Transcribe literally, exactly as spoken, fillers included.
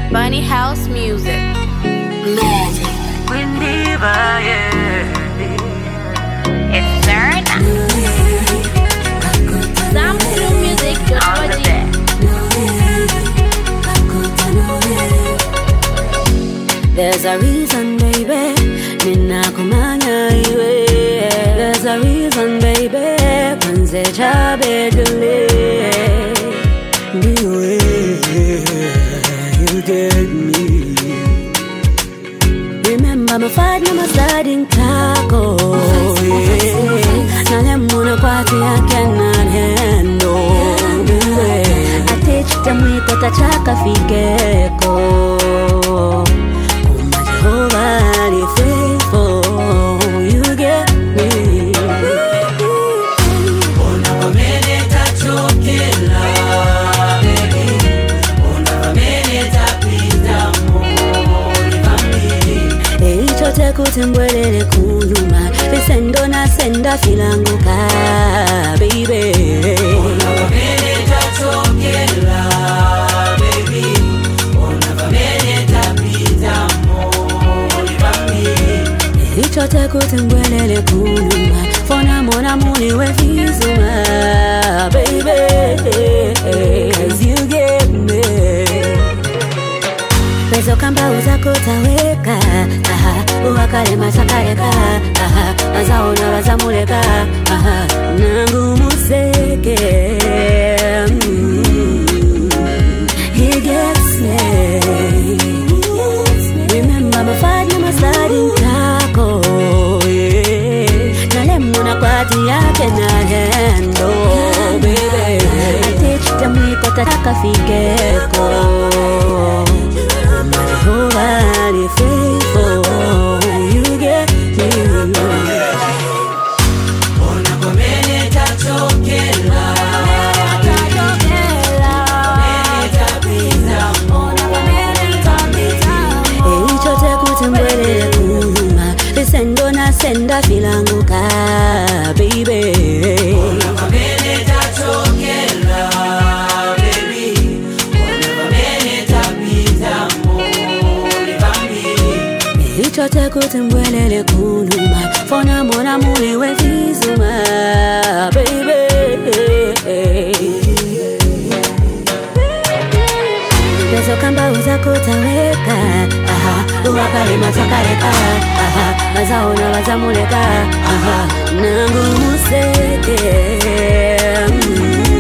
Bunny House Music. Windiva, yeah. It's Serna. Some true music just All for the G. best. There's a reason, baby. Ninakumanya iwe. There's a reason, baby. Kwanze chabe dule. Niwe, you get me. Remember my fight na my sliding kako. Na lemuna kwati I cannot handle. I teach them we got a chaka figeko. Nobody faithful, you get me. Ona wamene tachokela, baby. Ona wamene tapita moli family. Eichote kutimbwelele kunyuma, visendo na senda filanguka, baby. Ona wamene tachokela, baby. Ona wamene tapita moli family. Eichote kutimbwelele kunyuma, fona mona muni we vizuma, baby. As you get me. Pezo kamba uza kutaweka, aha, uwakale masakareka, aha, azaona wazamuleka, aha, nangu museke, mm, he gets me. Remember my fight na my sliding tako, yeah, na lemuna kwati yake na hendo, baby. I teach them we got a taka figeko. Nobody faithful, you get me. Ona wamene tachokela, Eichote kutembelele kunyuma, visendo na senda filanguka, baby. ona wamene tachokela, baby. Ona wamene tapita moli family. Eichote kutembelele kunyuma, fona mona muni we vizuma, baby. Pezo kamba uza kutaweka, aha, uwakale matakareka, aha, azaona wazamuleka, aha, nangu museke, mm.